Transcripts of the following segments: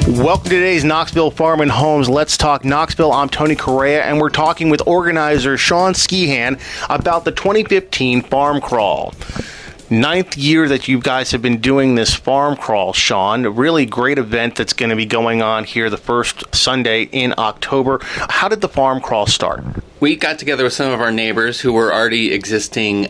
Welcome to today's Knoxville Farm and Homes. Let's talk Knoxville. I'm Tony Correa, and we're talking with organizer Sean Skehan about the 2015 Farm Crawl. 9th year that you guys have been doing this Farm Crawl, Sean. A really great event that's going to be going on here the first Sunday in October. How did the Farm Crawl start? We got together with some of our neighbors who were already existing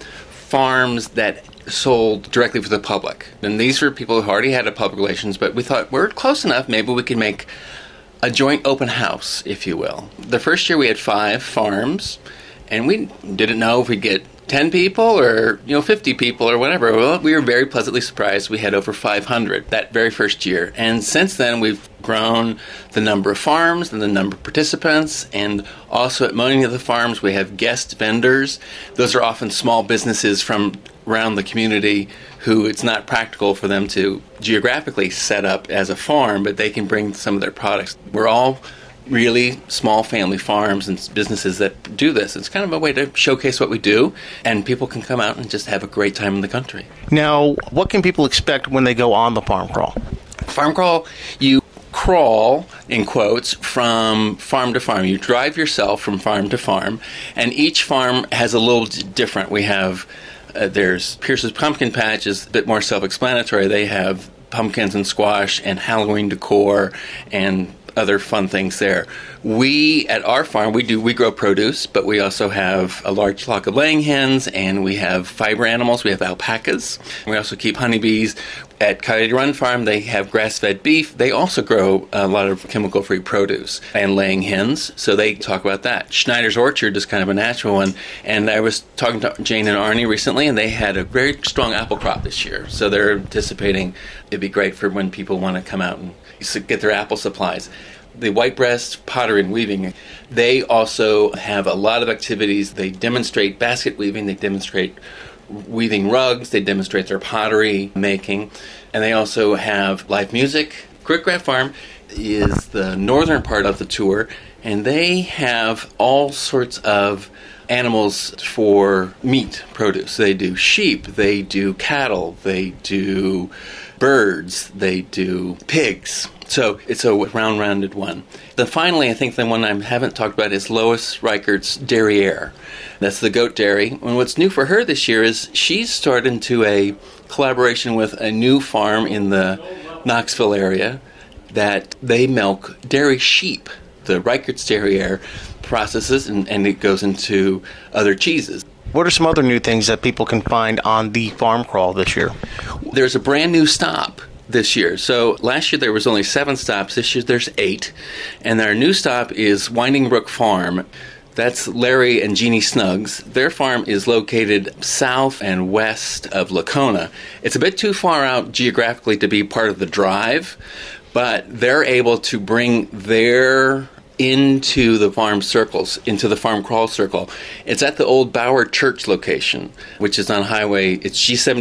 farms that sold directly for the public. And these were people who already had public relations, but we thought we're close enough, maybe we could make a joint open house, if you will. The first year we had 5 farms, and we didn't know if we'd get 10 people or 50 people or whatever. Well, we were very pleasantly surprised. We had over 500 that very first year. And since then, we've grown the number of farms and the number of participants. And also at many of the farms, we have guest vendors. Those are often small businesses from around the community who it's not practical for them to geographically set up as a farm, but they can bring some of their products. We're all really small family farms and businesses that do this. It's kind of a way to showcase what we do, and people can come out and just have a great time in the country. Now, what can people expect when they go on the Farm Crawl? Farm Crawl, you crawl, in quotes, from farm to farm. You drive yourself from farm to farm, and each farm has a little different. We have there's Pierce's Pumpkin Patch is a bit more self-explanatory. They have pumpkins and squash and Halloween decor and other fun things there. We, at our farm, we grow produce, but we also have a large flock of laying hens, and we have fiber animals. We have alpacas. We also keep honeybees. At Coyote Run Farm, they have grass-fed beef. They also grow a lot of chemical-free produce and laying hens, so they talk about that. Schneider's Orchard is kind of a natural one, and I was talking to Jane and Arnie recently, and they had a very strong apple crop this year, so they're anticipating it'd be great for when people want to come out and get their apple supplies. The White Breast Pottery and Weaving, they also have a lot of activities. They demonstrate basket weaving, they demonstrate weaving rugs, they demonstrate their pottery making, and they also have live music. Crookgraft Farm is the northern part of the tour, and they have all sorts of animals for meat produce. They do sheep, they do cattle, they do birds, they do pigs. So it's a rounded one. Then finally, I think the one I haven't talked about is Lois Reichert's Derriere. That's the goat dairy. And what's new for her this year is she's started into a collaboration with a new farm in the Knoxville area that they milk dairy sheep. The Reichert's Derriere processes and it goes into other cheeses. What are some other new things that people can find on the Farm Crawl this year? There's a brand new stop this year. So last year there was only 7 stops. This year there's 8. And our new stop is Winding Brook Farm. That's Larry and Jeannie Snuggs. Their farm is located south and west of Lacona. It's a bit too far out geographically to be part of the drive, but they're able to bring their into the farm circles, into the Farm Crawl circle. It's at the old Bauer Church location, which is on highway, it's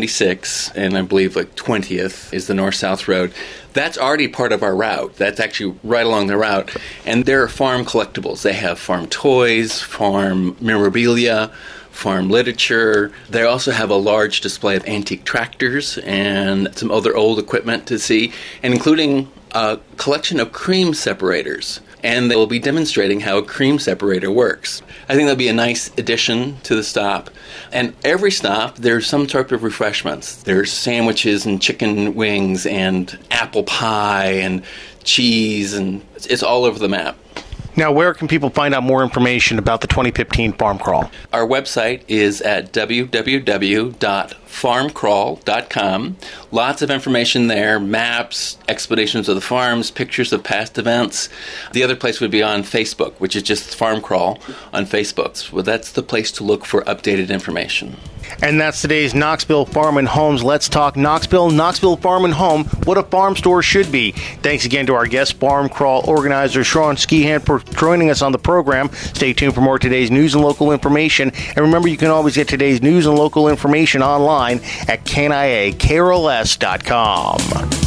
G76, and I believe 20th is the north-south road. That's already part of our route. That's actually right along the route. And there are farm collectibles. They have farm toys, farm memorabilia, farm literature. They also have a large display of antique tractors and some other old equipment to see, and including a collection of cream separators. And they will be demonstrating how a cream separator works. I think that'll be a nice addition to the stop. And every stop, there's some type of refreshments. There's sandwiches and chicken wings and apple pie and cheese, and it's all over the map. Now, where can people find out more information about the 2015 Farm Crawl? Our website is at www.farmcrawl.com. Lots of information there, maps, explanations of the farms, pictures of past events. The other place would be on Facebook, which is just Farm Crawl on Facebook. So that's the place to look for updated information. And that's today's Knoxville Farm and Homes. Let's talk Knoxville, Knoxville Farm and Home, what a farm store should be. Thanks again to our guest Farm Crawl organizer, Sean Skehan, for joining us on the program. Stay tuned for more today's news and local information. And remember, you can always get today's news and local information online at KNIA KRLS.com.